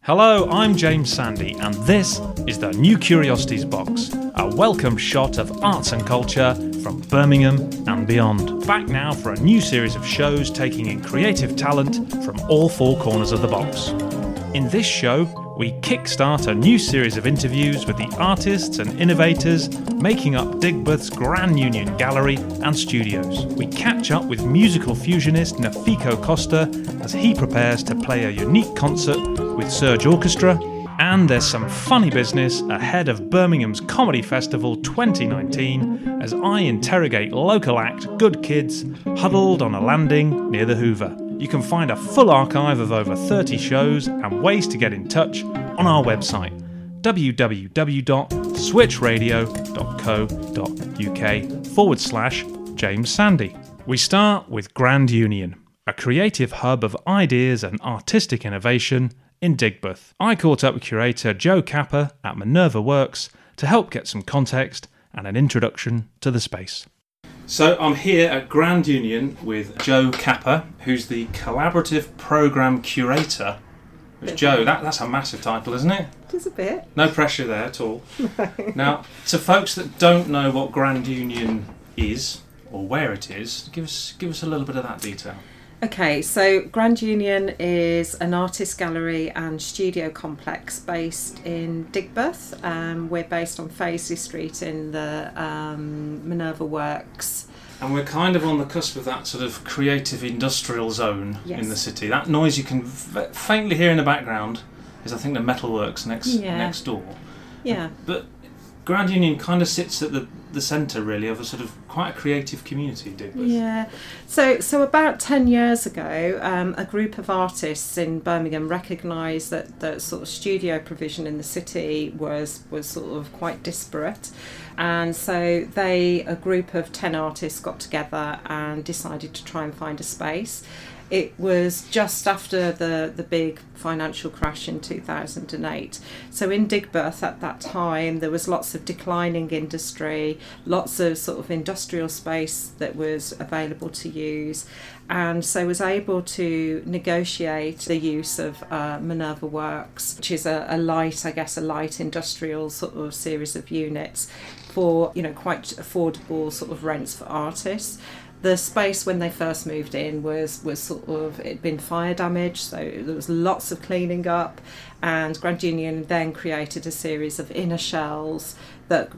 Hello, I'm James Sandy, and this is the New Curiosities Box, a welcome shot of arts and culture from Birmingham and beyond. Back now for a new series of shows taking in creative talent from all four corners of the box. In this show, we kickstart a new series of interviews with the artists and innovators making up Digbeth's Grand Union Gallery and Studios. We catch up with musical fusionist Nafiko Costa as he prepares to play a unique concert with Surge Orchestra, and there's some funny business ahead of Birmingham's Comedy Festival 2019 as I interrogate local act Good Kids huddled on a landing near the Hoover. You can find a full archive of over 30 shows and ways to get in touch on our website www.switchradio.co.uk/James Sandy. We start with Grand Union, a creative hub of ideas and artistic innovation in Digbeth. I caught up with curator Joe Capper at Minerva Works to help get some context and an introduction to the space. So I'm here at Grand Union with Joe Capper, who's the Collaborative Programme Curator. Joe, that's a massive title, isn't it? Just a bit. No pressure there at all. Now, to folks that don't know what Grand Union is, or where it is, give us a little bit of that detail. Okay, so Grand Union is an artist gallery and studio complex based in Digbeth. We're based on Faisley Street in the Minerva Works. And we're kind of on the cusp of that sort of creative industrial zone in the city. That noise you can faintly hear in the background is, I think, the Metalworks next door. Yeah. But Grand Union kind of sits at the centre, really, of a sort of quite a creative community, Digbeth. Yeah. So about 10 years ago, a group of artists in Birmingham recognised that the sort of studio provision in the city was sort of quite disparate. And so a group of 10 artists got together and decided to try and find a space. It was just after the big financial crash in 2008. So in Digbeth at that time, there was lots of declining industry, lots of sort of industrial space that was available to use. And so was able to negotiate the use of Minerva Works, which is a light industrial sort of series of units for, quite affordable sort of rents for artists. The space when they first moved in was sort of, it'd been fire damaged, so there was lots of cleaning up, and Grand Union then created a series of inner shells that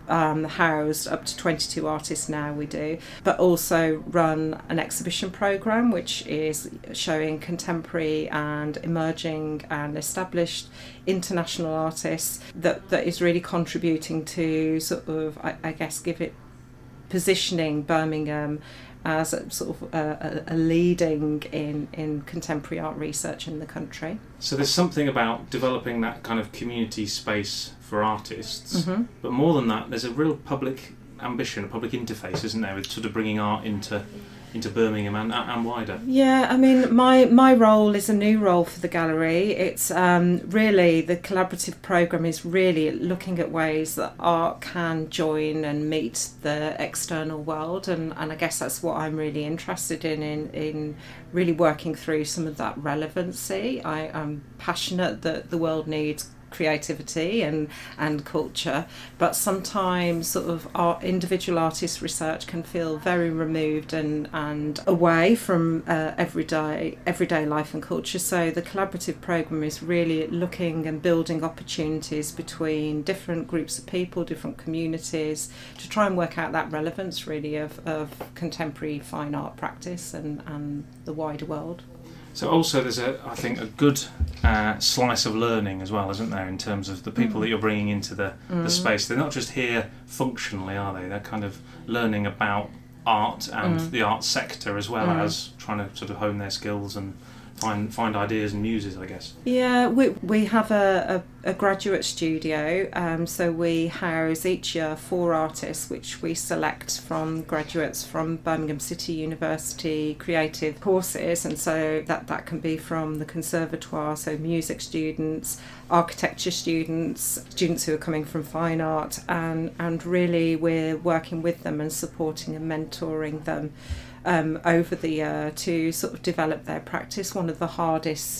housed up to 22 artists now we do, but also run an exhibition programme which is showing contemporary and emerging and established international artists that is really contributing to sort of, I guess, give it positioning Birmingham as a sort of a leading in contemporary art research in the country. So there's something about developing that kind of community space for artists, but more than that, there's a real public ambition, a public interface, isn't there, with sort of bringing art into Birmingham and wider. Yeah, I mean, my role is a new role for the gallery. It's really, the collaborative programme is really looking at ways that art can join and meet the external world, and I guess that's what I'm really interested in really working through some of that relevancy. I'm passionate that the world needs creativity and culture, but sometimes sort of our individual artist research can feel very removed and away from everyday life and culture. So the collaborative programme is really looking and building opportunities between different groups of people, different communities, to try and work out that relevance really of contemporary fine art practice and the wider world. So also there's I think a good slice of learning as well, isn't there, in terms of the people that you're bringing into the space. They're not just here functionally, are they? They're kind of learning about art and the art sector, as well as trying to sort of hone their skills and find ideas and muses, I guess. Yeah, we have a graduate studio, so we house each year 4 artists which we select from graduates from Birmingham City University creative courses, and so that can be from the conservatoire, so music students, architecture students who are coming from fine art, and really we're working with them and supporting and mentoring them over the year to sort of develop their practice. One of the hardest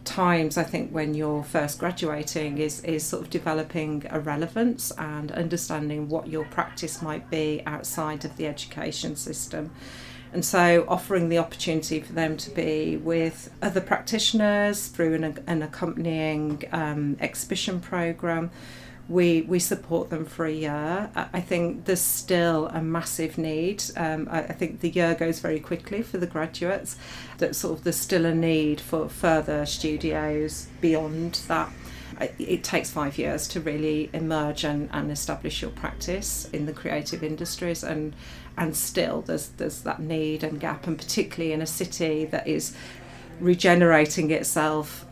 times, I think, when you're first graduating is sort of developing a relevance and understanding what your practice might be outside of the education system. And so offering the opportunity for them to be with other practitioners through an accompanying exhibition programme. We support them for a year. I think there's still a massive need. I think the year goes very quickly for the graduates. That sort of there's still a need for further studios beyond that. It takes 5 years to really emerge and establish your practice in the creative industries, and still there's that need and gap, and particularly in a city that is regenerating itself.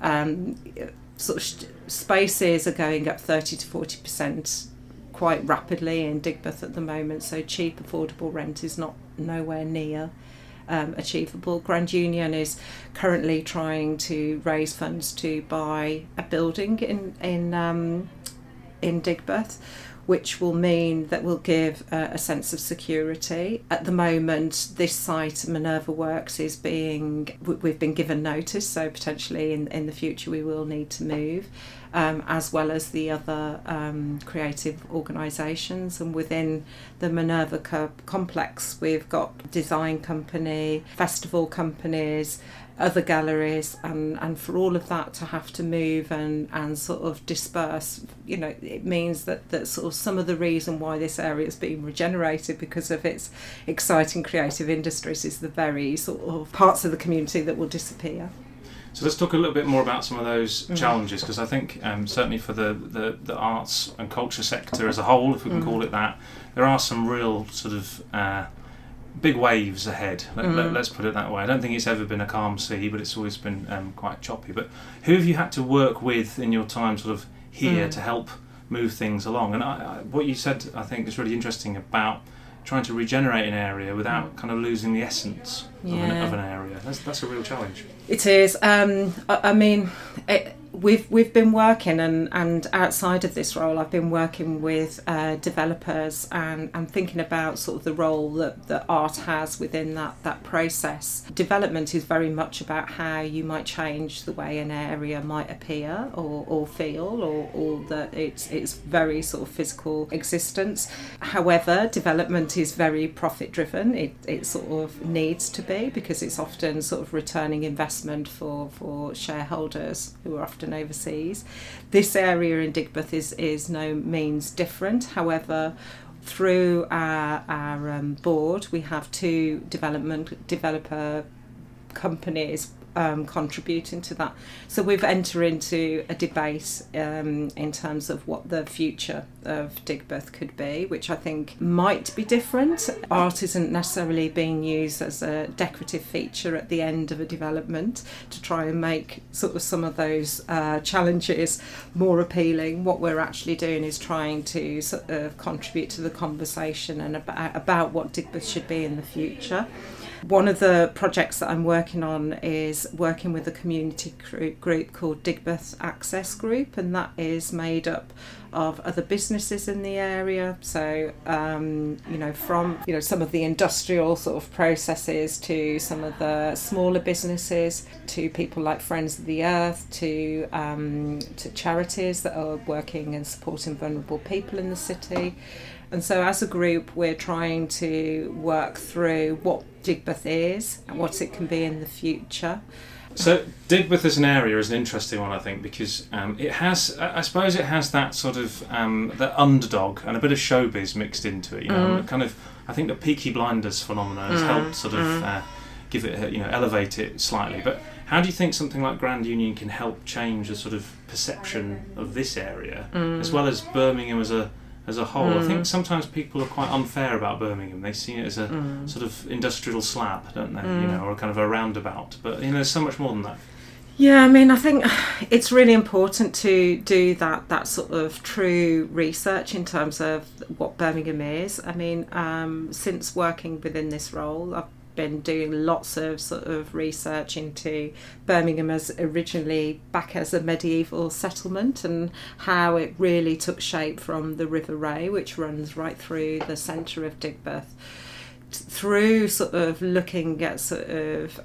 Spaces are going up 30 to 40% quite rapidly in Digbeth at the moment, so cheap affordable rent is nowhere near achievable. Grand Union is currently trying to raise funds to buy a building in Digbeth, which will mean that will give a sense of security. At the moment, this site, Minerva Works, we've been given notice, so potentially in the future we will need to move, as well as the other creative organisations. And within the Minerva complex, we've got design company, festival companies, other galleries, and for all of that to have to move and sort of disperse, it means that sort of some of the reason why this area is being regenerated because of its exciting creative industries is the very sort of parts of the community that will disappear. So let's talk a little bit more about some of those challenges, because I think certainly for the arts and culture sector as a whole, if we can call it that, there are some real sort of big waves ahead. Let's put it that way. I don't think it's ever been a calm sea, but it's always been quite choppy. But who have you had to work with in your time sort of here to help move things along? And what you said, I think, is really interesting about trying to regenerate an area without kind of losing the essence of an area. That's a real challenge. It is. I mean, we've been working, and outside of this role, I've been working with developers and thinking about sort of the role that art has within that process. Development is very much about how you might change the way an area might appear or feel, or that it's very sort of physical existence. However, development is very profit driven. It sort of needs to be, because it's often sort of returning investment for shareholders who are often overseas. This area in Digbeth is no means different. However, through our board, we have two developer companies contributing to that. So we've entered into a debate in terms of what the future of Digbeth could be, which I think might be different. Art isn't necessarily being used as a decorative feature at the end of a development to try and make sort of some of those challenges more appealing. What we're actually doing is trying to sort of contribute to the conversation and about what Digbeth should be in the future. One of the projects that I'm working on is working with a community group called Digbeth Access Group, and that is made up of other businesses in the area. So, from some of the industrial sort of processes to some of the smaller businesses, to people like Friends of the Earth, to charities that are working and supporting vulnerable people in the city. And so as a group, we're trying to work through what Digbeth is and what it can be in the future. So Digbeth as an area is an interesting one, I think, because it has that sort of the underdog and a bit of showbiz mixed into it. Kind of, I think the Peaky Blinders phenomenon has helped sort of give it, elevate it slightly. But how do you think something like Grand Union can help change the sort of perception of this area, as well as Birmingham as a whole? I think sometimes people are quite unfair about Birmingham. They see it as a sort of industrial slab, don't they? Or a kind of a roundabout. But there's so much more than that. Yeah, I mean, I think it's really important to do that sort of true research in terms of what Birmingham is. I mean, since working within this role, I've been doing lots of sort of research into Birmingham as originally back as a medieval settlement and how it really took shape from the River Ray, which runs right through the centre of Digbeth. through sort of looking at sort of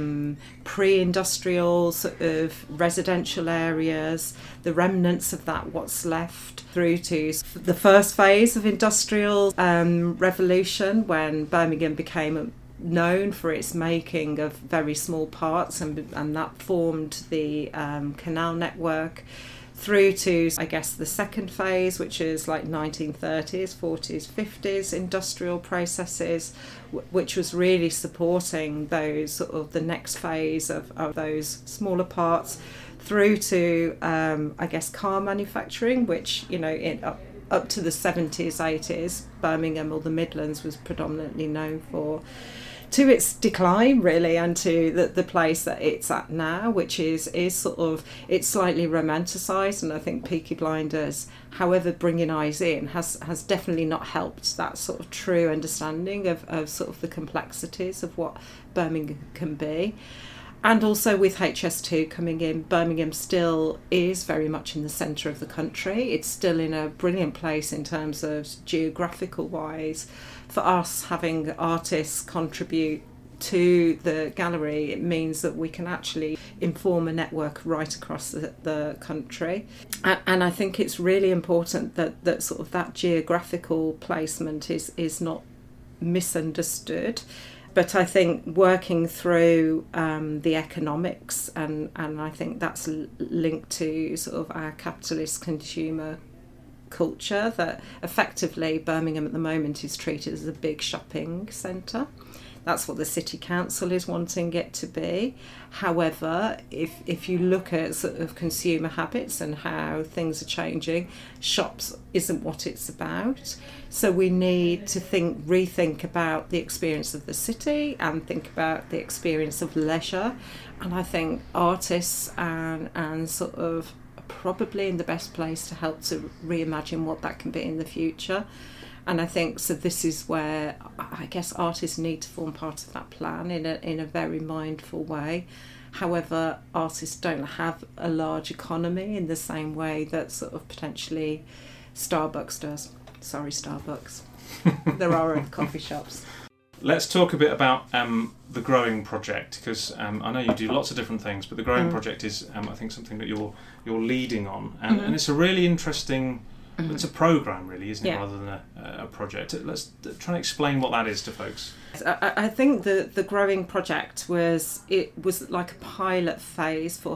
pre-industrial sort of residential areas, the remnants of that, what's left, through to the first phase of industrial revolution, when Birmingham became known for its making of very small parts, and that formed the canal network, through to, I guess, the second phase, which is like 1930s, 40s, 50s industrial processes, which was really supporting those sort of the next phase of those smaller parts, through to, I guess, car manufacturing, which, you know, up to the 70s, 80s, Birmingham or the Midlands was predominantly known for, to its decline really, and to the place that it's at now, which is sort of, it's slightly romanticised, and I think Peaky Blinders, however bringing eyes in, has definitely not helped that sort of true understanding of sort of the complexities of what Birmingham can be. And also with HS2 coming in, Birmingham still is very much in the centre of the country. It's still in a brilliant place in terms of geographical wise. For us, having artists contribute to the gallery, it means that we can actually inform a network right across the country. And I think it's really important that sort of that geographical placement is not misunderstood. But I think working through the economics, and I think that's linked to sort of our capitalist consumer culture, that effectively Birmingham at the moment is treated as a big shopping centre. That's what the City Council is wanting it to be. However, if you look at sort of consumer habits and how things are changing, shops isn't what it's about. So we need to rethink about the experience of the city and think about the experience of leisure. And I think artists and sort of probably in the best place to help to reimagine what that can be in the future. And I think so this is where I guess artists need to form part of that plan in a very mindful way. However, artists don't have a large economy in the same way that sort of potentially Starbucks does. Sorry, Starbucks. There are coffee shops. Let's talk a bit about the Growing Project, because I know you do lots of different things, but the Growing Project is, I think, something that you're leading on, and it's a really interesting. It's a programme, really, isn't it, rather than a project? Let's try and explain what that is to folks. I think the Growing Project was like a pilot phase for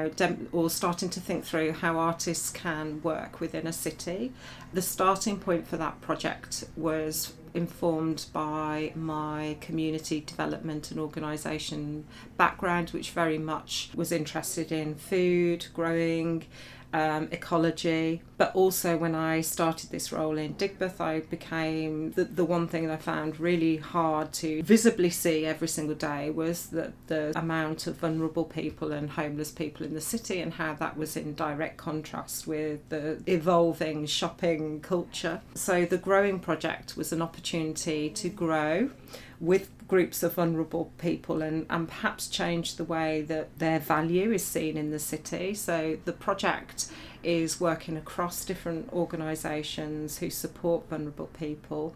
or starting to think through how artists can work within a city. The starting point for that project was informed by my community development and organisation background, which very much was interested in food, growing, ecology, but also when I started this role in Digbeth, I became the one thing that I found really hard to visibly see every single day was the amount of vulnerable people and homeless people in the city, and how that was in direct contrast with the evolving shopping culture. So the Growing Project was an opportunity to grow with groups of vulnerable people and perhaps change the way that their value is seen in the city. So the project is working across different organisations who support vulnerable people.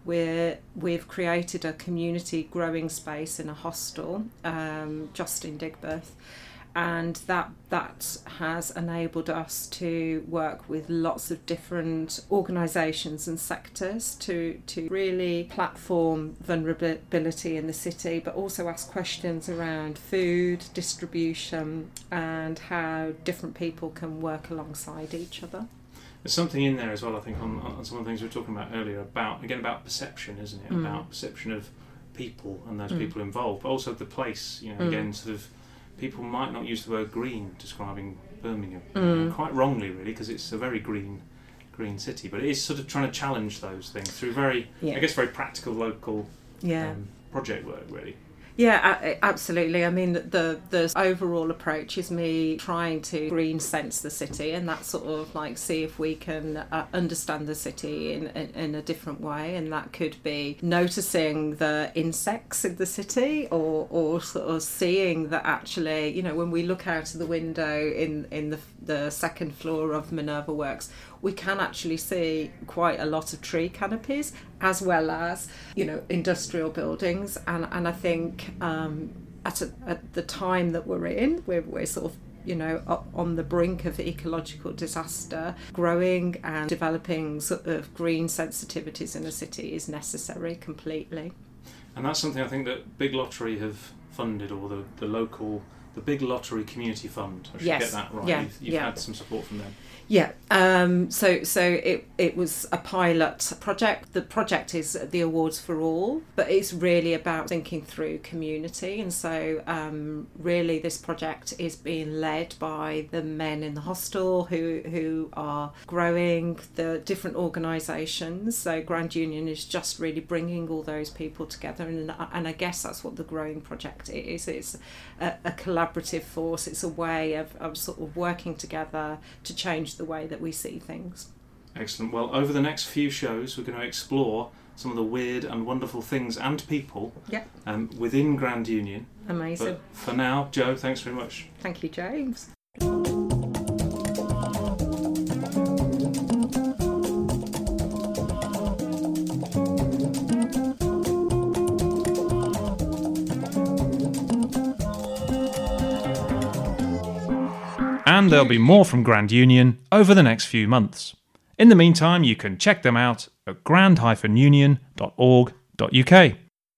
We've created a community growing space in a hostel just in Digbeth, and that has enabled us to work with lots of different organisations and sectors to really platform vulnerability in the city, but also ask questions around food distribution and how different people can work alongside each other. There's something in there as well, I think, on some of the things we were talking about earlier, about perception, isn't it? About perception of people and those people involved, but also the place, again, sort of, people might not use the word green describing Birmingham, quite wrongly really, because it's a very green city, but it is sort of trying to challenge those things through very practical local project work, really. Yeah, absolutely. I mean, the overall approach is me trying to green sense the city, and that sort of like see if we can understand the city in a different way, and that could be noticing the insects in the city, or sort of seeing that actually, when we look out of the window in the second floor of Minerva Works, we can actually see quite a lot of tree canopies as well as, industrial buildings. And I think at the time that we're in, we're sort of on the brink of ecological disaster. Growing and developing sort of green sensitivities in a city is necessary completely. And that's something I think that Big Lottery have funded, or the Big Lottery Community Fund. I should get that right. Yeah, you've had some support from them. Yeah, so it was a pilot project. The project is the Awards for All, but it's really about thinking through community. And so really this project is being led by the men in the hostel who are growing the different organisations. So Grand Union is just really bringing all those people together. And I guess that's what the Growing Project is. It's a collaborative force. It's a way of sort of working together to change the way that we see things. Excellent. Well, over the next few shows, we're going to explore some of the weird and wonderful things and people within Grand Union. Amazing. But for now, Jo, thanks very much. Thank you, James. And there'll be more from Grand Union over the next few months. In the meantime, you can check them out at grand-union.org.uk.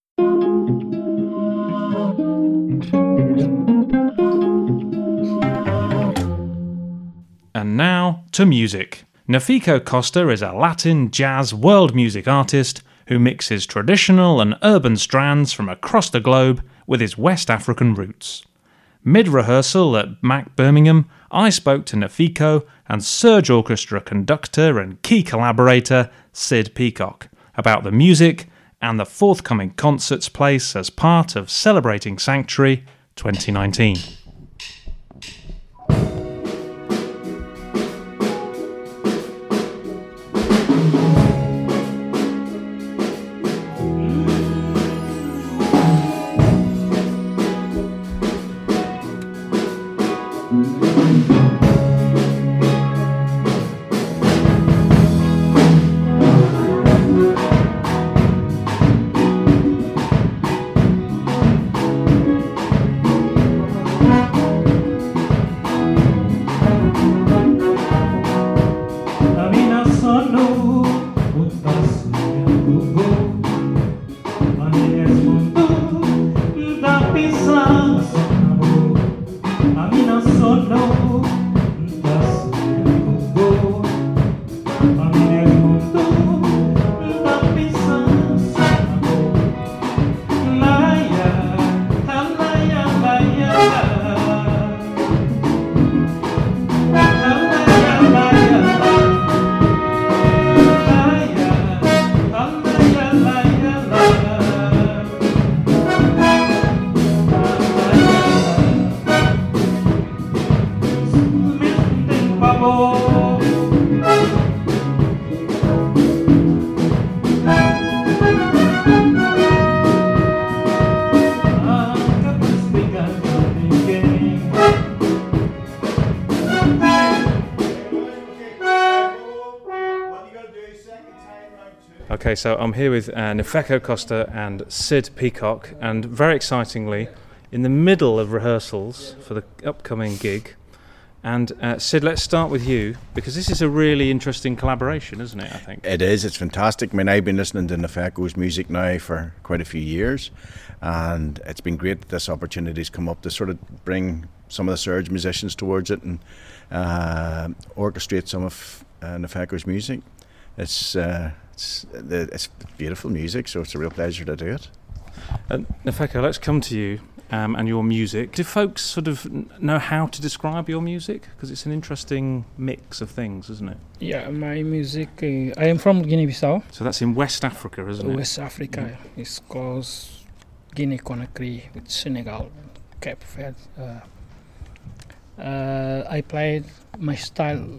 And now to music. Nafiko Costa is a Latin jazz world music artist who mixes traditional and urban strands from across the globe with his West African roots. Mid-rehearsal at Mac Birmingham, I spoke to Nafiko and Surge Orchestra conductor and key collaborator Sid Peacock about the music and the forthcoming concerts place as part of Celebrating Sanctuary 2019. Okay, so I'm here with Nafiko Costa and Sid Peacock, and very excitingly, in the middle of rehearsals for the upcoming gig. And Sid, let's start with you, because this is a really interesting collaboration, isn't it, I think? It is, it's fantastic. I mean, I've been listening to Nafiko's music now for quite a few years, and it's been great that this opportunity's come up to sort of bring some of the Surge musicians towards it and orchestrate some of Nafiko's music. It's beautiful music, so it's a real pleasure to do it. Nafiko, let's come to you and your music. Do folks sort of know how to describe your music? Because it's an interesting mix of things, isn't it? Yeah, my music, I am from Guinea-Bissau. So that's in West Africa, isn't it? West Africa. Yeah. It's called Guinea-Conakry with Senegal, Cape Verde. I played my style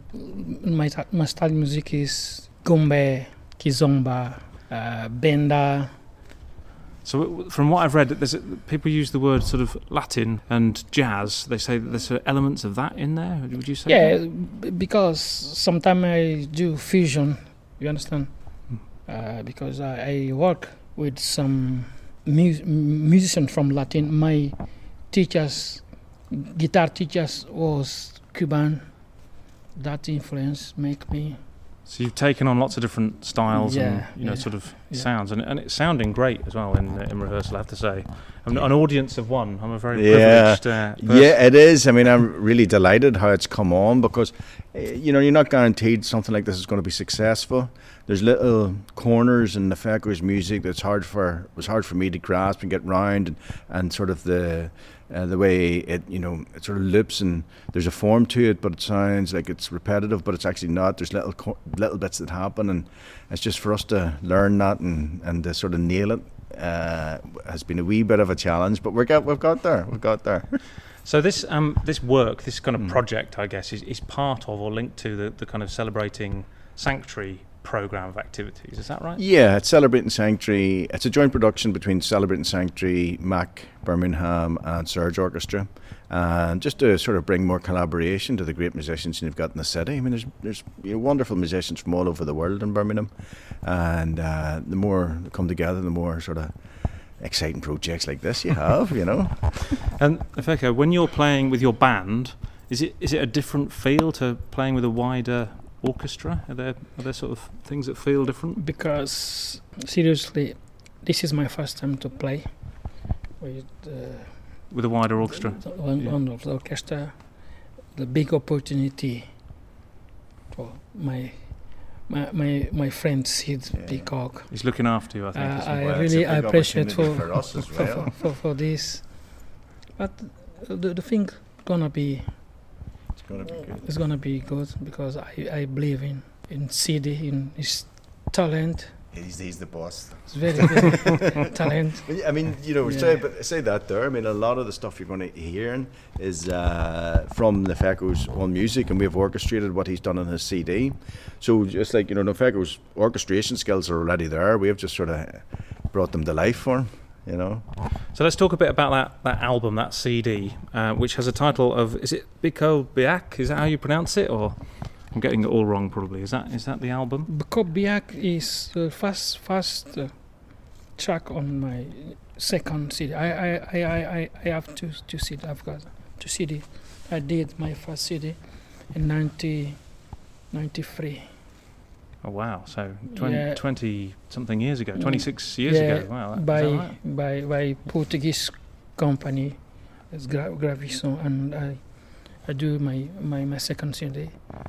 music is Gombe, Kizomba, Benda, So from what I've read, people use the word sort of Latin and jazz. They say that there's elements of that in there. Would you say? Yeah, because sometimes I do fusion. You understand? Because I work with some musicians from Latin. My teachers, guitar teachers, was Cuban. That influence make me. So you've taken on lots of different styles and sort of sounds, and it's sounding great as well in rehearsal, I have to say. I'm an audience of one. I'm a very privileged person. Yeah, it is. I mean, I'm really delighted how it's come on because, you're not guaranteed something like this is going to be successful. There's little corners in Nefeco's music that's was hard for me to grasp and get round, and sort of the way it sort of loops, and there's a form to it, but it sounds like it's repetitive, but it's actually not. There's little bits that happen, and it's just for us to learn that and to sort of nail it has been a wee bit of a challenge, but we've got there. So this work, this kind of project, I guess, is part of or linked to the kind of Celebrating Sanctuary programme of activities, is that right? Yeah, it's Celebrating Sanctuary. It's a joint production between Celebrating Sanctuary, Mac Birmingham and Surge Orchestra, and just to sort of bring more collaboration to the great musicians you've got in the city. I mean, there's wonderful musicians from all over the world in Birmingham, and the more they come together, the more sort of exciting projects like this you have, And Nefeco, when you're playing with your band, is it a different feel to playing with a wider orchestra? Are there sort of things that feel different? Because seriously, this is my first time to play with a wider orchestra. One of the orchestra, the big opportunity for my friend Sid Peacock. He's looking after you, I think. I really appreciate for us as well. for this, but the thing gonna be. It's gonna be good because I believe in Sid, in his talent. He's the boss. It's very talent. I mean, say that there. I mean, a lot of the stuff you're going to hear is from Nefeco's own music, and we've orchestrated what he's done on his CD. So just like Nefeco's orchestration skills are already there, we have just sort of brought them to life for him. So let's talk a bit about that album, that CD, which has a title of, is it Biko Biak? Is that how you pronounce it, or I'm getting it all wrong probably? Is that the album? Biko Biak is the first track on my second CD. I have two CD. I've got two CD. I did my first CD in 1993. Oh wow! So 20 something years ago, 26 years ago. Wow! By Portuguese company, it's Graviton, and I do my second CD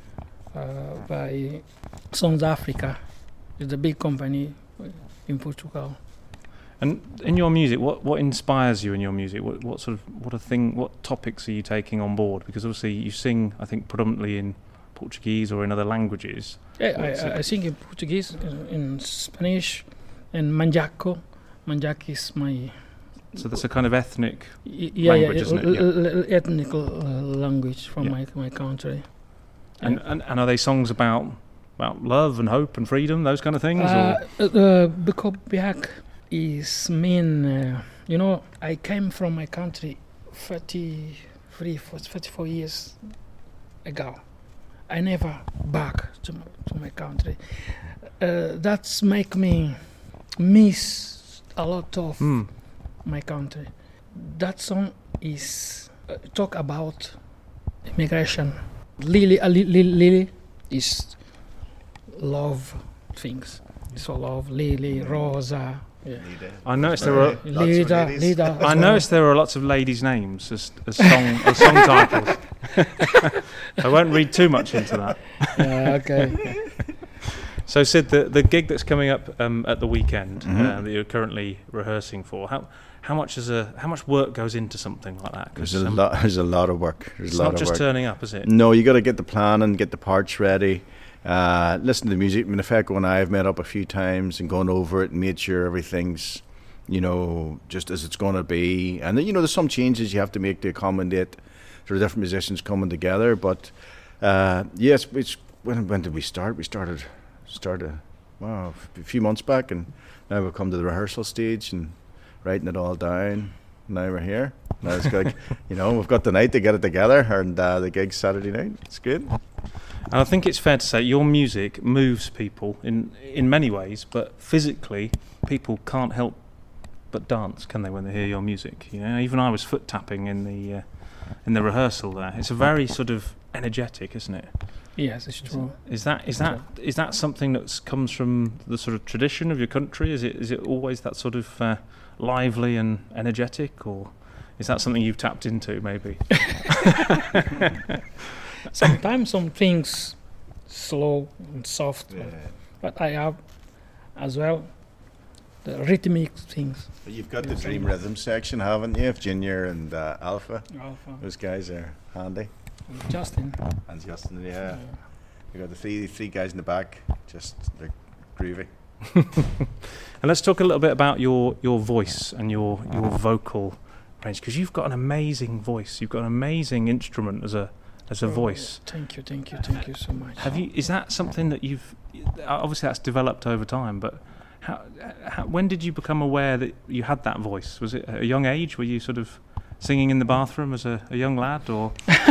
by Sons Africa. It's a big company in Portugal. And in your music, what inspires you in your music? What topics are you taking on board? Because obviously you sing, I think, predominantly in Portuguese or in other languages. Yeah, I sing in Portuguese, in Spanish, and Manjaco. Manjaco is my. So that's a kind of ethnic language, isn't it? Ethnic language from my country. And are they songs about love and hope and freedom, those kind of things? Biko Biak is mean. I came from my country 34 years ago. I never back to my country. That's make me miss a lot of my country. That song is talk about immigration. Lily is love things. So love Lily, Rosa. Yeah. I noticed there were Lida. I noticed there were lots of ladies' names as song titles. I won't read too much into that. Okay. So Sid, the gig that's coming up at the weekend that you're currently rehearsing for, how much work goes into something like that? There's a lot of work. It's not just turning up, is it? No, you got to get the plan and get the parts ready. Listen to the music. Nefeco and I have met up a few times and gone over it and made sure everything's, just as it's going to be. And then, there's some changes you have to make to accommodate sort of different musicians coming together. But yes, when did we start? We started a few months back, and now we've come to the rehearsal stage, and writing it all down. Now we're here. Now it's like, we've got the night to get it together, and the gig's Saturday night. It's good. And I think it's fair to say your music moves people in many ways, but physically, people can't help but dance, can they, when they hear your music? Even I was foot tapping in the rehearsal there. It's a very sort of energetic, isn't it? Yes, it's true. Is that something that comes from the sort of tradition of your country? Is it always that sort of lively and energetic, or is that something you've tapped into maybe? Sometimes some things slow and soft, Yeah. but I have as well the rhythmic things. But you've got the Dream Rhythm section, haven't you? Of Junior and Alpha. Alpha, Those guys are handy. and Justin. And Justin, yeah. You got the three guys in the back, just they're groovy. And let's talk a little bit about your voice and your vocal range, because you've got an amazing voice. You've got an amazing instrument as a voice. Thank you so much. Is that something that you've obviously that's developed over time? But when did you become aware that you had that voice? Was it at a young age? Were you sort of singing in the bathroom as a young lad, or?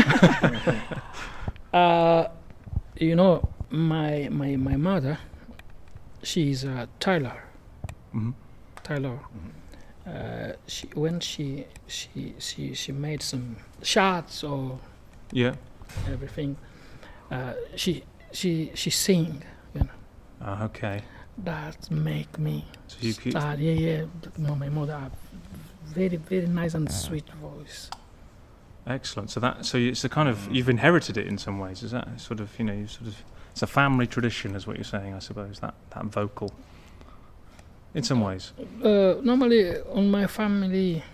My mother, she's a tailor. Mm-hmm. Tailor. When she made some shirts or Yeah. everything, she sing. Okay. That make me So you start. My mother have very very nice and sweet voice. Excellent. So it's a kind of you've inherited it in some ways. Is that sort of it's a family tradition, is what you're saying, I suppose. That vocal. In some ways. Normally, on my family,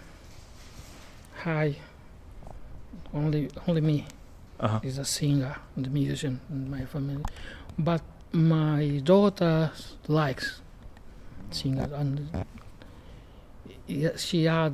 only me Uh-huh. is a singer and a musician in my family. But my daughter likes singer, and she have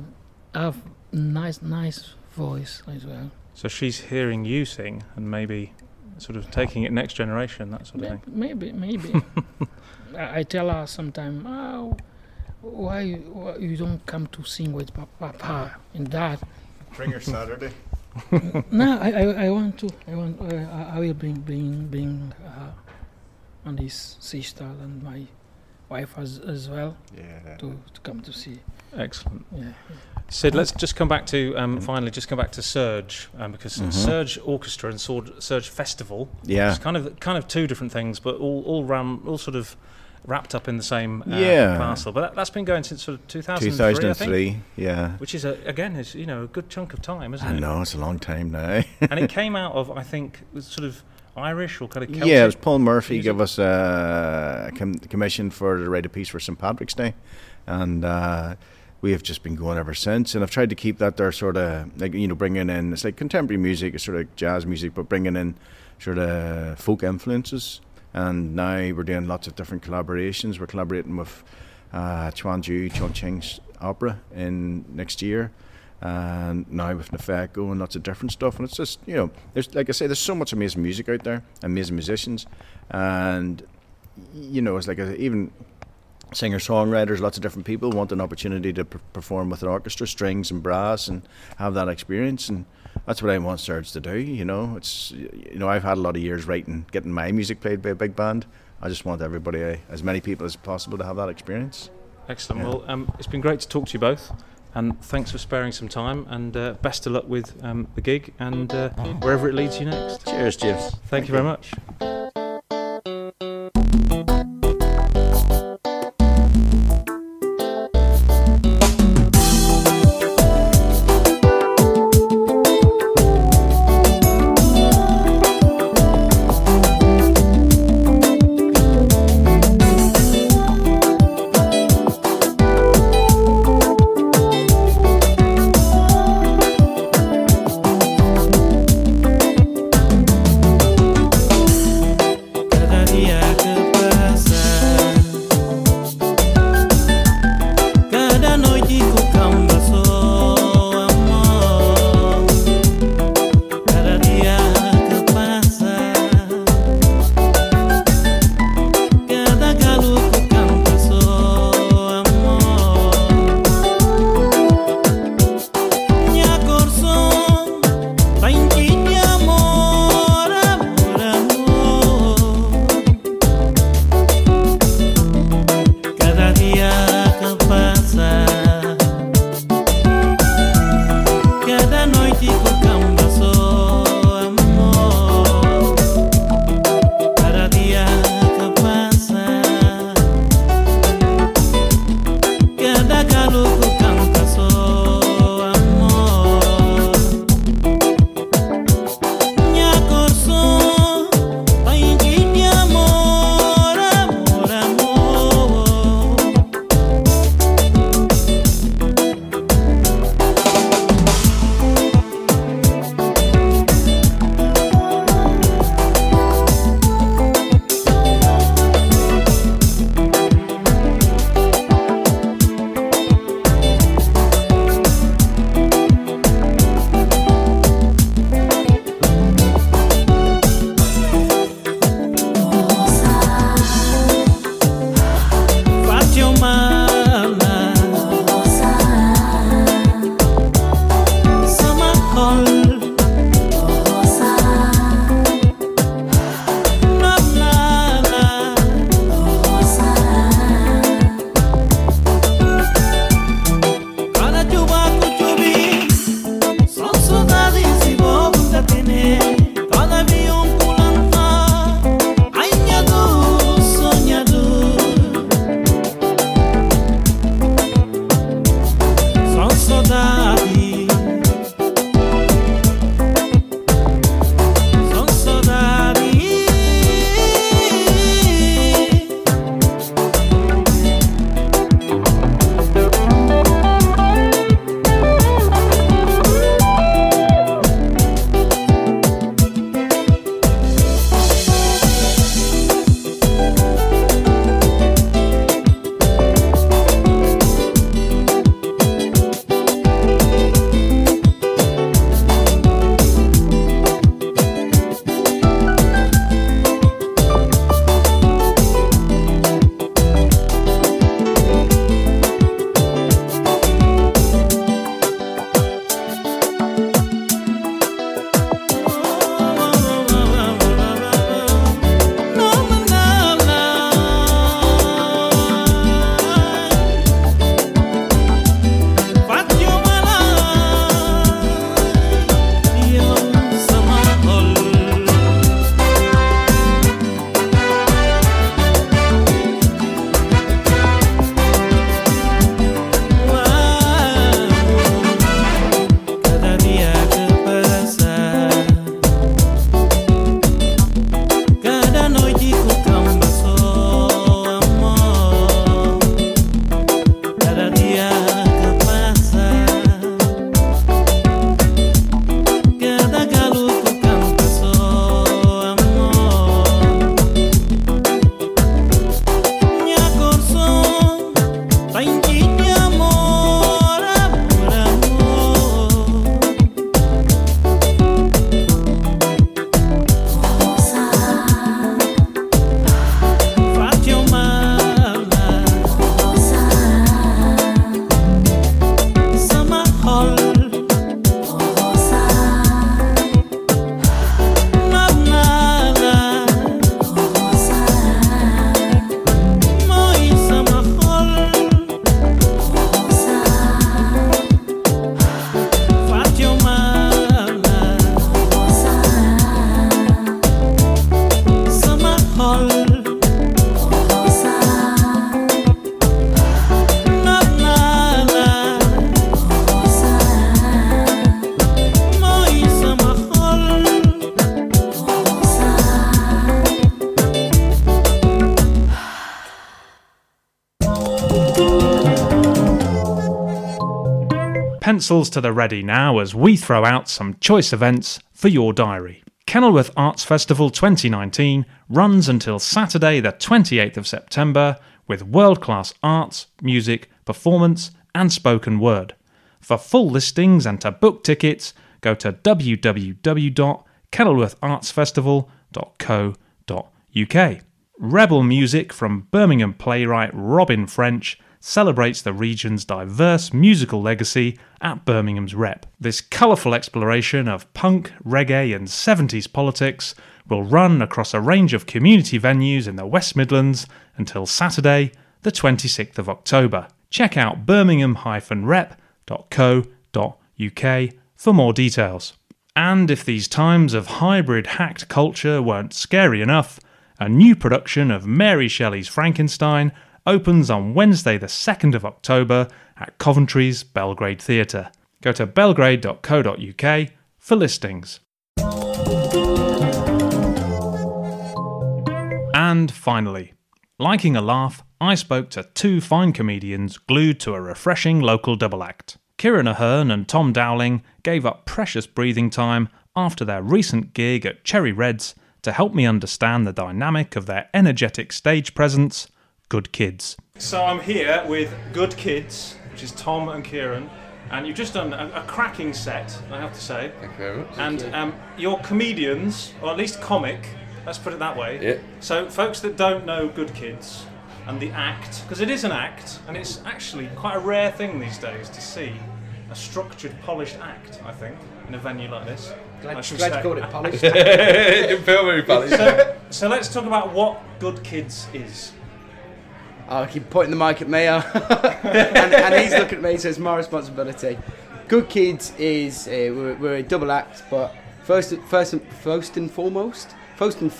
nice voice as well. So she's hearing you sing and maybe sort of taking it next generation, that sort of thing. Maybe. I tell her sometimes, why you don't come to sing with Papa and Dad? Bring her Saturday. No, I want to. I will bring and his sister and my wife as well to come to see. Excellent. Yeah. Sid, let's just come back to finally Surge, because Surge Orchestra and Surge Festival. Yeah. It's kind of two different things, but all sort of wrapped up in the same parcel. But that's been going since sort of 2003, I think, yeah. which is a good chunk of time, isn't it? I know, it's a long time now. And it came out of, I think, it was sort of Irish or kind of Celtic. Yeah, it was Paul Murphy music. gave us a commission for to write a piece for St. Patrick's Day, and we have just been going ever since. And I've tried to keep that there, sort of bringing in, it's like contemporary music, it's sort of jazz music, but bringing in sort of folk influences. And now we're doing lots of different collaborations. We're collaborating with Chuan Ching's opera in next year, and now with Nefeco and lots of different stuff. And it's just, there's, like I say, there's so much amazing music out there, amazing musicians, and it's like even singer-songwriters, lots of different people want an opportunity to perform with an orchestra, strings and brass, and have that experience. And that's what I want Surge to do. It's I've had a lot of years writing, getting my music played by a big band. I just want everybody, as many people as possible, to have that experience. Excellent. Yeah. Well, it's been great to talk to you both, and thanks for sparing some time. And best of luck with the gig and wherever it leads you next. Cheers, James. Thank you very much. saudade. Só saudade. Pencils to the ready now as we throw out some choice events for your diary. Kenilworth Arts Festival 2019 runs until Saturday the 28th of September with world-class arts, music, performance and spoken word. For full listings and to book tickets, go to www.kenilworthartsfestival.co.uk. Rebel music from Birmingham playwright Robin French celebrates the region's diverse musical legacy at Birmingham's Rep. This colourful exploration of punk, reggae and 70s politics will run across a range of community venues in the West Midlands until Saturday, the 26th of October. Check out birmingham-rep.co.uk for more details. And if these times of hybrid hacked culture weren't scary enough, a new production of Mary Shelley's Frankenstein opens on Wednesday the 2nd of October at Coventry's Belgrade Theatre. Go to belgrade.co.uk for listings. And finally, liking a laugh, I spoke to two fine comedians glued to a refreshing local double act. Kieran Ahern and Tom Dowling gave up precious breathing time after their recent gig at Cherry Reds to help me understand the dynamic of their energetic stage presence, Good Kids. So I'm here with Good Kids, which is Tom and Kieran, and you've just done a cracking set, I have to say. Thank you very much. And you're comedians, or at least comic, let's put it that way. Yeah. So folks that don't know Good Kids and the act, because it is an act, and it's actually quite a rare thing these days to see a structured, polished act, I think, in a venue like this. Glad you called it polished. It didn't feel very polished. So let's talk about what Good Kids is. I keep pointing the mic at me, and he's looking at me, so it's my responsibility. Good Kids is we're a double act, but first and foremost,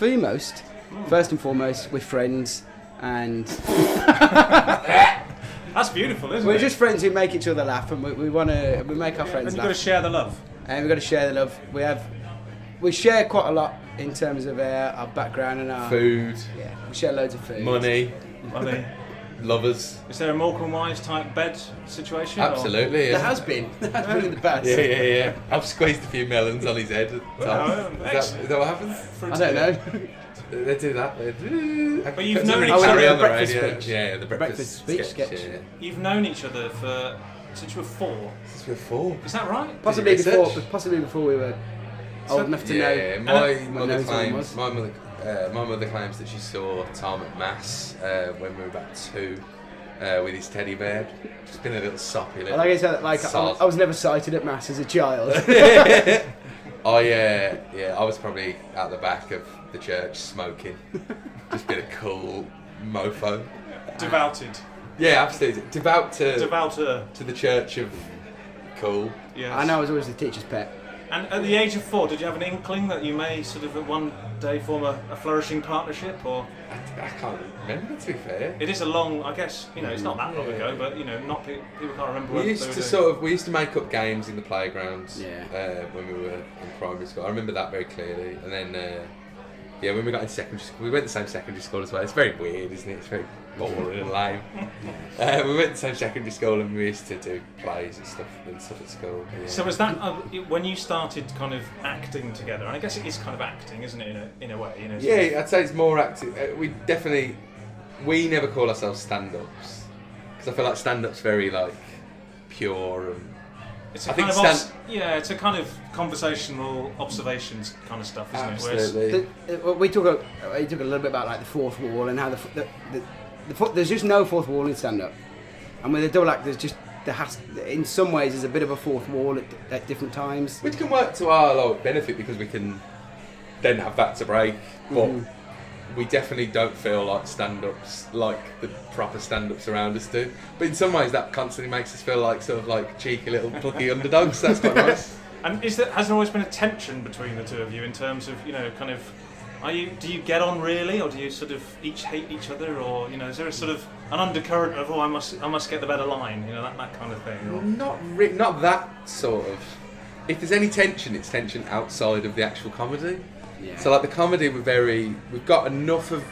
we're friends, and That's beautiful, isn't We're it? just friends who make each other laugh, and we make our friends And you've got laugh. to share the love. And we've got to share the love. We share quite a lot in terms of our background and our Food, Yeah, we share loads of food. money, lovers. Is there a Morecambe Wise type bed situation? Absolutely. There Yeah. has been. There has been in the past. Yeah. I've squeezed a few melons on his head at Well, times. Is that what happens? I don't know. They do that. But you've known each Oh, other. yeah, on the breakfast radio. speech. Yeah, the breakfast speech sketch. Yeah. You've known each other since you were 4. Since we were 4. Is that right? Possibly Did you research? before we were old enough to know. Yeah, my what mother knows what it claims. was. My mother claims that she saw Tom at mass when we were about 2 with his teddy bear. Just been a little soppy. Little Like I said, I was never sighted at mass as a child. I was probably at the back of the church smoking. Just been a cool mofo. Devoted. Yeah, absolutely. Devouter. To the church of cool. Yes. I know I was always the teacher's pet. And at the age of 4, did you have an inkling that you may sort of at one day form a flourishing partnership, or? I can't remember, to be fair. It is a long, I guess, it's not that long ago, but not people can't remember what We they were used to doing. we used to make up games in the playgrounds Yeah. when we were in primary school. I remember that very clearly. And then when we got in secondary school, we went to the same secondary school as well. It's very weird, isn't it? It's very boring and lame. We went to the same secondary school and we used to do plays and stuff at school. Yeah. So was that when you started kind of acting together? And I guess it is kind of acting, isn't it, in a way? Yeah, I'd say it's more active. We never call ourselves stand-ups because I feel like stand-up's very like pure and. It's a I think kind of it's a kind of conversational observations kind of stuff, isn't Absolutely. We talk a little bit about like the fourth wall and how there's just no fourth wall in stand-up, and with a double act in some ways there's a bit of a fourth wall at different times. Which can work to our benefit because we can then have that to break, but we definitely don't feel like stand-ups like the proper stand-ups around us do. But in some ways that constantly makes us feel like sort of like cheeky little plucky underdogs. That's quite nice. And has there always been a tension between the two of you in terms of kind of do you get on really, or do you sort of each hate each other, or is there a sort of an undercurrent of I must get the better line, that kind of thing? Or? Not that sort of. If there's any tension, it's tension outside of the actual comedy. Yeah. So like the comedy, we've got enough of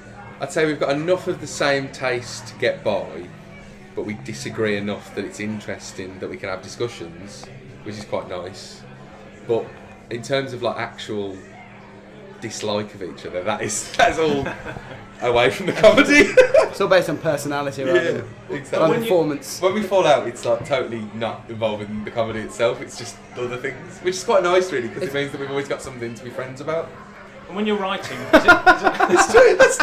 the same taste to get by, but we disagree enough that it's interesting that we can have discussions, which is quite nice. But in terms of like actual dislike of each other, that's all away from the comedy. It's all based on personality rather than performance. When we fall out, it's like totally not involving the comedy itself. It's just other things, which is quite nice, really, because it means that we've always got something to be friends about. And when you're writing, It's true. That's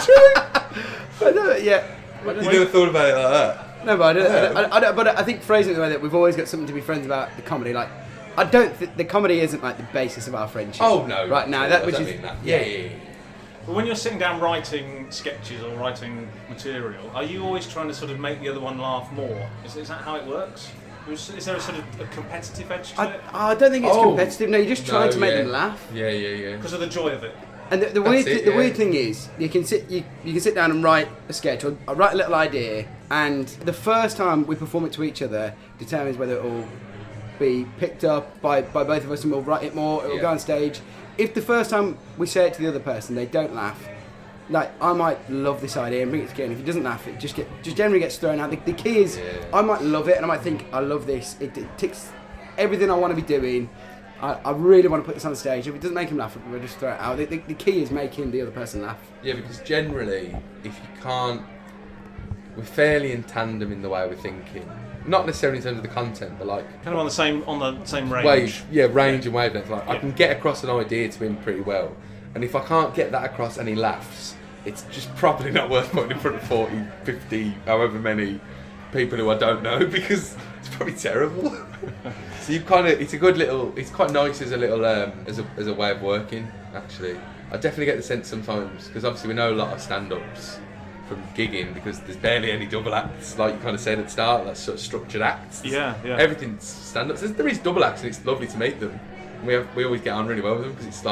true. I know, yeah. You never thought about it like that. No, but I don't. But I think phrasing it the way that we've always got something to be friends about the comedy, like. I don't think the comedy isn't like the basis of our friendship. Oh no! Right now, I don't mean that. Yeah. But when you're sitting down writing sketches or writing material, are you always trying to sort of make the other one laugh more? Is that how it works? Is there a sort of a competitive edge to it? I don't think it's competitive. No, you're just trying to make them laugh. Yeah. Because of the joy of it. And the weird thing is, you can sit down and write a sketch or write a little idea, and the first time we perform it to each other determines whether it will be picked up by both of us and we'll write it more, it will go on stage. If the first time we say it to the other person, they don't laugh, like I might love this idea and bring it together, and if it doesn't laugh, it just generally gets thrown out. The key is, I might love it and I might think, I love this, it ticks everything I want to be doing, I really want to put this on stage. If it doesn't make him laugh, we'll just throw it out. The key is making the other person laugh. Yeah, because generally, if you can't, we're fairly in tandem in the way we're thinking. Not necessarily in terms of the content, but like kind of on the same range. Range and wavelength. Like I can get across an idea to him pretty well, and if I can't get that across and he laughs, it's just probably not worth putting in front of 40, 50, however many people who I don't know, because it's probably terrible. So you it's quite nice as a little as a way of working. Actually, I definitely get the sense sometimes, because obviously we know a lot of stand-ups from gigging, because there's barely any double acts, like you kind of said at the start, that's sort of structured acts. Yeah. Everything's stand-ups. There is double acts, and it's lovely to meet them. We always get on really well with them, because it's like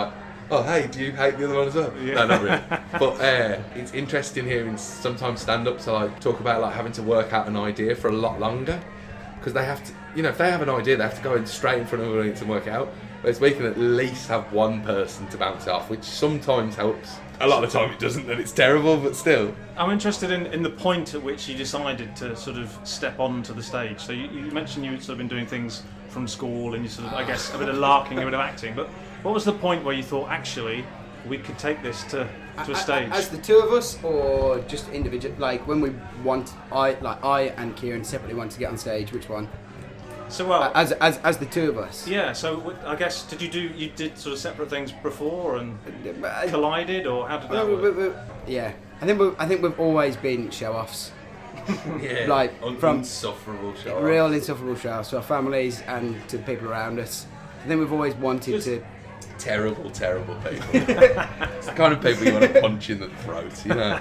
oh hey, do you hate the other one as well? Yeah. No, not really. But it's interesting hearing sometimes stand-ups like talk about like having to work out an idea for a lot longer, because they have to, you know, if they have an idea, they have to go in straight in front of an audience and work it out. Whereas we can at least have one person to bounce it off, which sometimes helps. A lot of the time it doesn't, and it's terrible, but still. I'm interested in the point at which you decided to sort of step onto the stage. So you mentioned you'd sort of been doing things from school and you sort of, I guess, a bit of larking, a bit of acting. But what was the point where you thought, actually, we could take this to a stage? As the two of us, or just individual? Like when we want, I and Kieran separately want to get on stage. Which one? So well, as the two of us. Yeah. So I guess you did sort of separate things before and collided, or how did that work? Yeah, I think we've always been show-offs. Yeah, like from insufferable show-offs. Real insufferable show-offs to our families and to the people around us. I think we've always wanted to. Terrible people. It's the kind of people you want to punch in the throat, you know.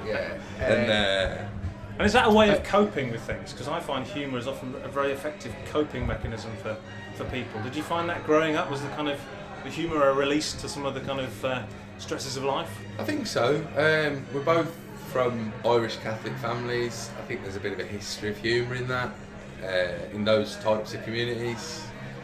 Yeah. And is that a way of coping with things? Because I find humour is often a very effective coping mechanism for people. Did you find that growing up? Was the humour a release to some of the kind of stresses of life? I think so. We're both from Irish Catholic families. I think there's a bit of a history of humour in that, in those types of communities.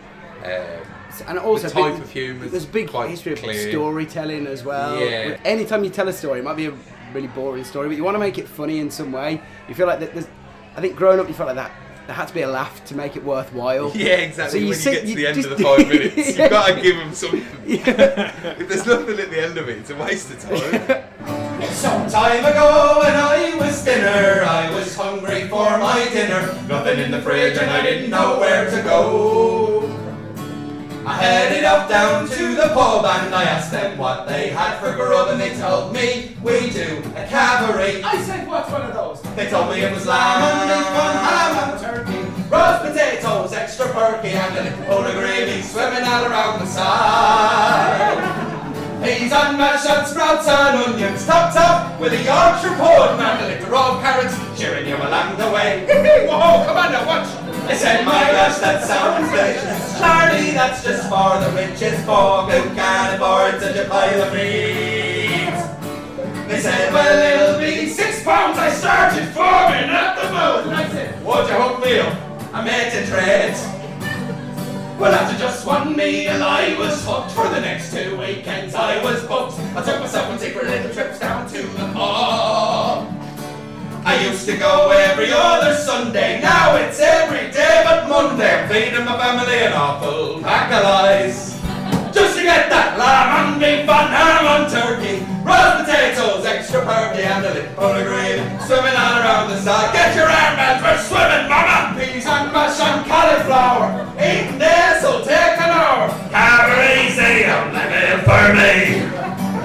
And also the type of humour. There's a big history of storytelling as well. Yeah. Anytime you tell a story, it might be a really boring story, but you want to make it funny in some way. You feel like I think growing up you felt like that there had to be a laugh to make it worthwhile. Yeah, exactly. So when you get to the end of the 5 minutes, you've got to give them something. If there's nothing at the end of it, it's a waste of time. Some time ago when I was thinner, I was hungry for my dinner. Nothing in the fridge and I didn't know where to go. I headed up down to the pub and I asked them what they had for grub, and they told me we do a cabaret. I said, what's one of those? They told me it was lamb and beef and ham and turkey, roast potatoes, extra perky, and a little bowl of gravy swimming all around the side. Peas and mash and sprouts and onions topped up with a Yorkshire pudding and a little raw carrots cheering you along the way. Whoa, come on now, watch! I said, my gosh, that sounds delicious. Charlie, that's just for the richest folk who can't afford such a pile of meat. They said, well, it'll be £6. I started foaming at the mouth. And I said, would you hook me up? I made a trade. Well, after just one meal, I was hooked. For the next 2 weekends, I was booked. I took myself on secret little trips down to the pub. I used to go every other Sunday, now it's every day but Monday. I'm feeding my family an awful pack of lies, just to get that lamb and beef and ham and turkey, roast potatoes, extra perky, and a little bowl of gravy swimming all around the side. Get your armbands, we're swimming, mama! Peas and mash and cauliflower, eating this will take an hour. Cabaret, easy, don't let it for me.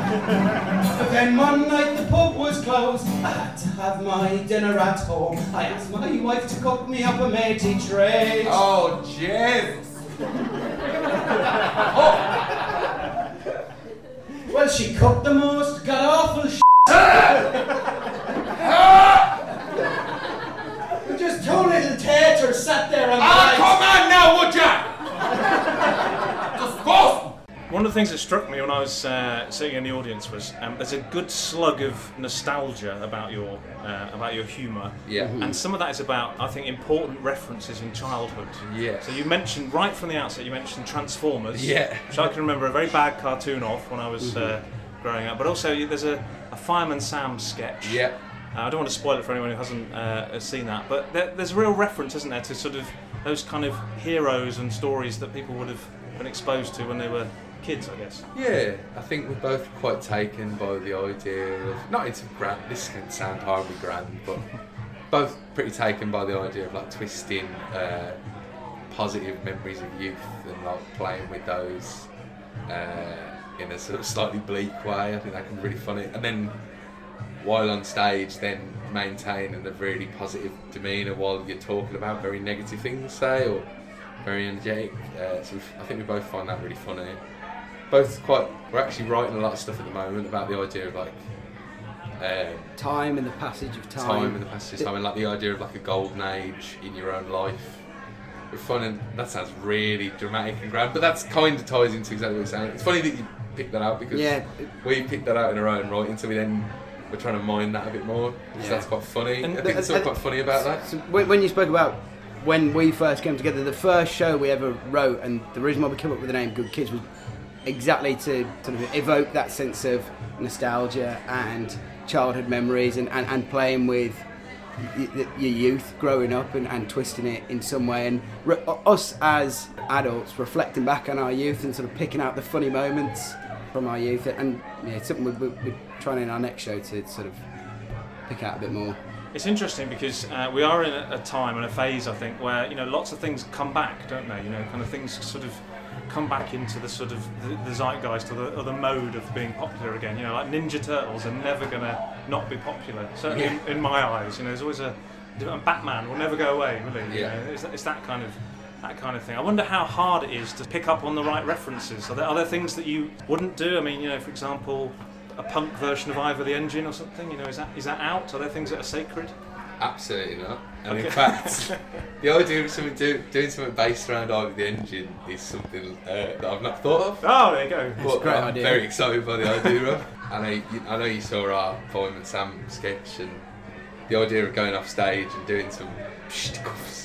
But then one night the pub was closed, I had to have my dinner at home. I asked my wife to cook me up a matey tray. Oh, Jesus! Well, she cooked the most god-awful shit. Just two little taters sat there on the Ah, come on now, would ya? Just go! One of the things that struck me when I was sitting in the audience was there's a good slug of nostalgia about your humour. Yeah. And some of that is about, I think, important references in childhood. Yeah. So you mentioned, right from the outset, you mentioned Transformers. Yeah. Which I can remember a very bad cartoon of when I was growing up. But also there's a Fireman Sam sketch. Yeah. I don't want to spoil it for anyone who hasn't seen that. But there's a real reference, isn't there, to sort of those kind of heroes and stories that people would have been exposed to when they were kids, I guess. Yeah, I think we're both quite taken by the idea of, not into grand, this can sound horribly grand, but both pretty taken by the idea of like twisting positive memories of youth and like playing with those in a sort of slightly bleak way. I think that can be really funny. And then while on stage, then maintaining a really positive demeanour while you're talking about very negative things, say, or very energetic. So I think we both find that really funny. We're actually writing a lot of stuff at the moment about the idea of like time and the passage of time. And like the idea of like a golden age in your own life. We're finding that sounds really dramatic and grand, but that's kind of ties into exactly what you're saying. It's funny that picked that out because Yeah. we picked that out in our own right, and so we're trying to mine that a bit more. So that's quite funny. And I think there's something quite funny about that. So when you spoke about when we first came together, the first show we ever wrote, and the reason why we came up with the name Good Kids was exactly to sort of evoke that sense of nostalgia and childhood memories and playing with your youth growing up and twisting it in some way, and us as adults reflecting back on our youth and sort of picking out the funny moments from our youth, and it's something we're trying in our next show to sort of pick out a bit more. It's interesting because we are in a time and a phase, I think, where lots of things come back, don't they? Kind of things sort of come back into the sort of the zeitgeist or the mode of being popular again. Like Ninja Turtles are never going to not be popular. Certainly in my eyes, there's always and Batman will never go away, will he? It's that kind of thing. I wonder how hard it is to pick up on the right references. Are there things that you wouldn't do? I mean, for example, a punk version of Ivor the Engine or something. Is that out? Are there things that are sacred? Absolutely not. And in fact, the idea of doing something based around Ivor the Engine is something that I've not thought of. Oh, there you go. But a great I'm idea. very excited by the idea of. I know you saw our Fireman Sam sketch, and the idea of going off stage and doing some pshticuffs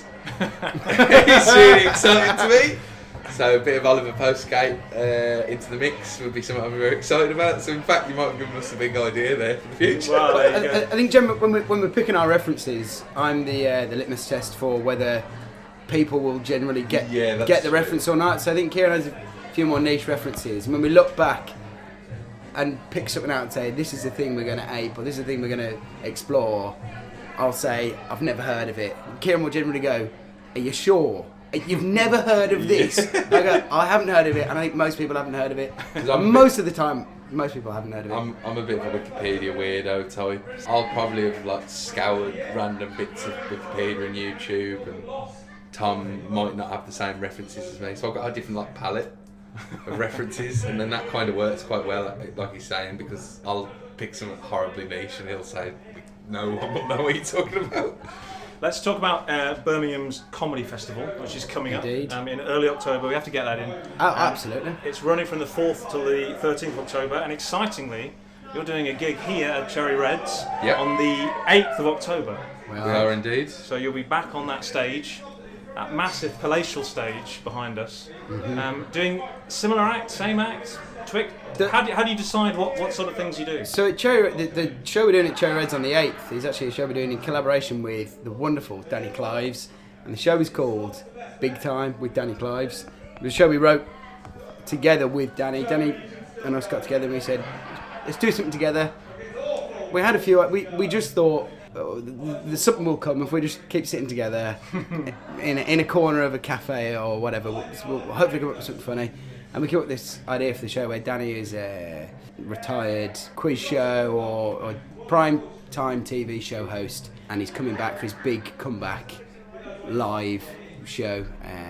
is really exciting to me. So a bit of Oliver Postgate into the mix would be something I'm very excited about. So in fact, you might have given us a big idea there for the future. Well, there you go. I think generally when we're picking our references, I'm the litmus test for whether people will generally get the reference or not. So I think Kieran has a few more niche references. And when we look back and pick something out and say, this is the thing we're going to ape, or this is the thing we're going to explore, I'll say, I've never heard of it. Kieran will generally go, are you sure? You've never heard of this? I go, I haven't heard of it, and I think most people haven't heard of it. Most of the time, most people haven't heard of it. I'm a bit of a Wikipedia weirdo type. I'll probably have scoured random bits of Wikipedia and YouTube, and Tom might not have the same references as me, so I've got a different palette of references, and then that kind of works quite well, like he's saying, because I'll pick something horribly niche, and he'll say, "No, I don't know what you're talking about." Let's talk about Birmingham's Comedy Festival, which is coming Indeed. up in early October. We have to get that in. Oh, absolutely. It's running from the 4th to the 13th of October, and excitingly, you're doing a gig here at Cherry Reds on the 8th of October. We are indeed. So you'll be back on that stage, that massive palatial stage behind us, doing similar act, same act, Twic. How do you decide what sort of things you do? So at the show we're doing at Cherry Reds on the 8th is actually a show we're doing in collaboration with the wonderful Danny Clives, and the show is called Big Time with Danny Clives. The show we wrote together with Danny. Danny and us got together and we said, let's do something together. We had a few. We just thought something will come if we just keep sitting together in a corner of a cafe or whatever. We'll hopefully come up with something funny. And we came up with this idea for the show where Danny is a retired quiz show or prime time TV show host, and he's coming back for his big comeback live show,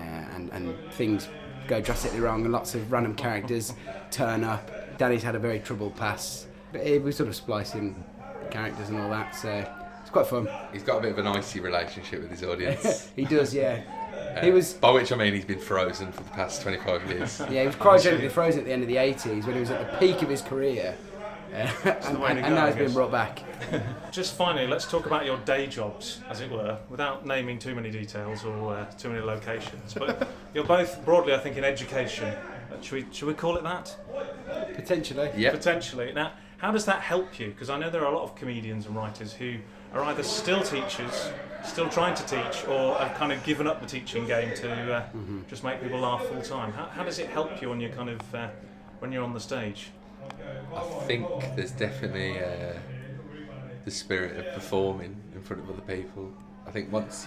and things go drastically wrong and lots of random characters turn up. Danny's had a very troubled past, but we sort of splice in characters and all that, so it's quite fun. He's got a bit of an icy relationship with his audience. He does, yeah. He was, by which I mean he's been frozen for the past 25 years. Yeah, he was cryogenically frozen at the end of the 80s when he was at the peak of his career, and now he's been brought back. Just finally, let's talk about your day jobs, as it were, without naming too many details or too many locations. But you're both broadly, I think, in education. Should we call it that? Potentially. Yeah. Potentially. Now, how does that help you? Because I know there are a lot of comedians and writers who are either still teachers, still trying to teach, or have kind of given up the teaching game to just make people laugh full time. How does it help you on your kind of when you're on the stage? I think there's definitely the spirit of performing in front of other people. I think once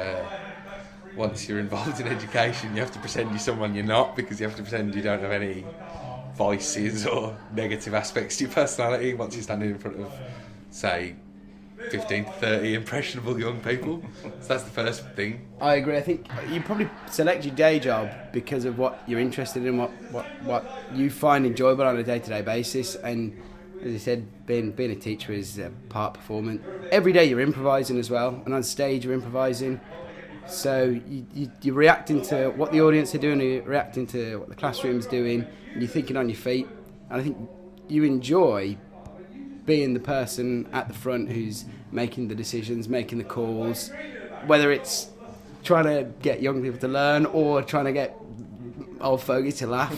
you're involved in education, you have to pretend you're someone you're not, because you have to pretend you don't have any vices or negative aspects to your personality once you're standing in front of, say, 15 to 30 impressionable young people. So that's the first thing. I agree. I think you probably select your day job because of what you're interested in, what you find enjoyable on a day-to-day basis. And as you said, being a teacher is part performance. Every day you're improvising as well, and on stage you're improvising. So you're reacting to what the audience are doing, you're reacting to what the classroom's doing, and you're thinking on your feet. And I think you enjoy being the person at the front who's making the decisions, making the calls, whether it's trying to get young people to learn or trying to get old fogies to laugh.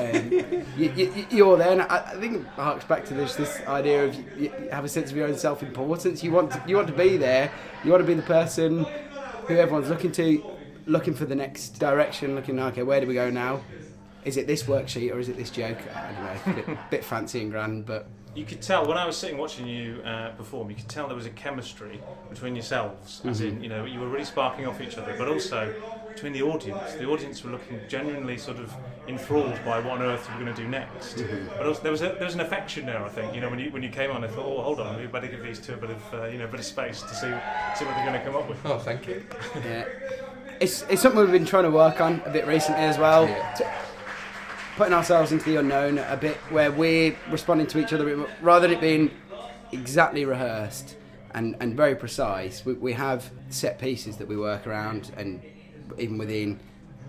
You're there, and I think it harks back to this idea of you have a sense of your own self-importance. You want to be there. You want to be the person who everyone's looking for the next direction, looking, okay, where do we go now? Is it this worksheet or is it this joke? I don't know, bit fancy and grand, but... You could tell, when I was sitting watching you perform, you could tell there was a chemistry between yourselves, as in, you know, you were really sparking off each other, but also between the audience. The audience were looking genuinely sort of enthralled by what on earth you were going to do next. But also, there was an affection there, I think. You know, when you came on, I thought, oh, hold on, we better give these two a bit of bit of space to see what they're going to come up with. Oh, thank you. Yeah, it's something we've been trying to work on a bit recently as well. Yeah. Putting ourselves into the unknown a bit, where we're responding to each other rather than it being exactly rehearsed and very precise. We have set pieces that we work around, and even within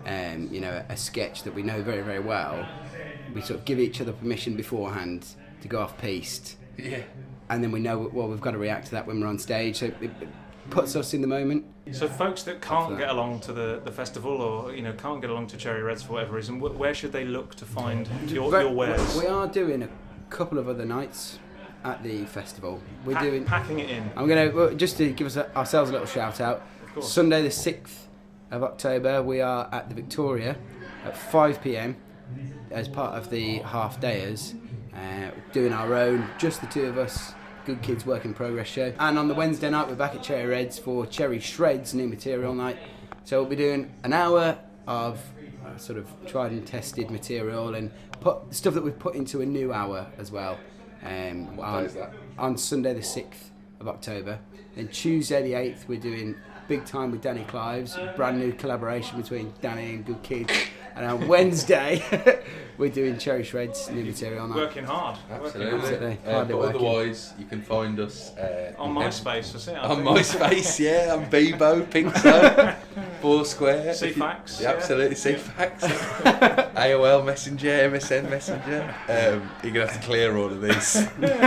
a sketch that we know very, very well, we sort of give each other permission beforehand to go off piste. Yeah. And then we know, well, we've got to react to that when we're on stage. So it puts us in the moment. So folks that can't get along to the festival, or can't get along to Cherry Reds for whatever reason, where should they look to find your wares? We are doing a couple of other nights at the festival. We're doing packing it in. I'm gonna just to give ourselves a little shout out. Sunday the 6th of October, we are at the Victoria at 5 p.m. as part of the half dayers, doing our own, just the two of us, Good Kids Work in Progress show. And on the Wednesday night, we're back at Cherry Reds for Cherry Shreds new material night. So we'll be doing an hour of sort of tried and tested material and stuff that we've put into a new hour as well. What day is that? On Sunday the 6th of October. Then Tuesday the 8th, we're doing Big Time with Danny Clives, a brand new collaboration between Danny and Good Kids. And on Wednesday, we're doing Cherry Shreds new material night. Working hard. Absolutely. But otherwise, you can find us on MySpace. On MySpace, yeah. On Bebo, Pixar, Foursquare. CFAX. Yeah, absolutely, CFAX. AOL Messenger, MSN Messenger. You're going to have to clear all of these.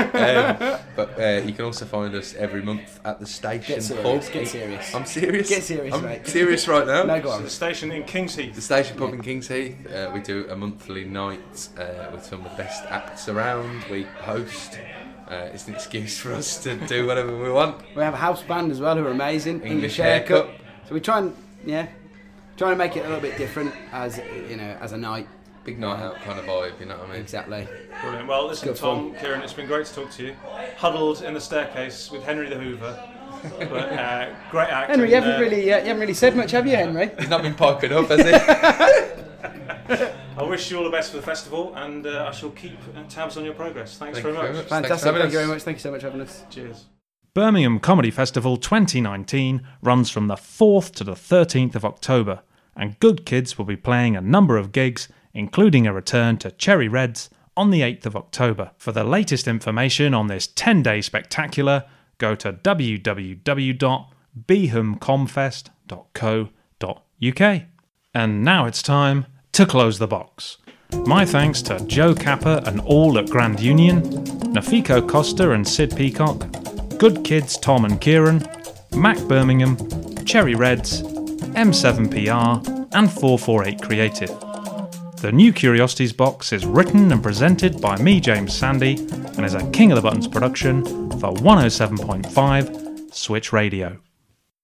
But you can also find us every month at the Station Pub. Get serious. I'm serious. Get serious, I'm mate. serious right now. No, go on. So the station in Kings Heath. The Station Pub in Kings Heath. We do a monthly night with some of the best acts around. We host. It's an excuse for us to do whatever we want. We have a house band as well who are amazing. English Haircut. So we try and make it a little bit different as a night. Big night out kind of vibe, you know what I mean? Exactly. Brilliant. Well, listen, Tom, Kieran, it's been great to talk to you. Huddled in the staircase with Henry the Hoover. But great act. Henry, you haven't really said much, have you, Henry? He's not been piping up, has he? I wish you all the best for the festival, and I shall keep tabs on your progress. Thanks very much. Fantastic. Thank you very much. Thank you so much for having us. Cheers. Birmingham Comedy Festival 2019 runs from the 4th to the 13th of October, and Good Kids will be playing a number of gigs, including a return to Cherry Reds on the 8th of October. For the latest information on this 10-day spectacular, go to www.behamcomfest.co.uk. And now it's time to close the box. My thanks to Joe Capper and all at Grand Union, Nafiko Costa and Sid Peacock, Good Kids Tom and Kieran, Mac Birmingham, Cherry Reds, M7PR and 448 Creative. The New Curiosities box is written and presented by me, James Sandy, and is a King of the Buttons production for 107.5 Switch Radio.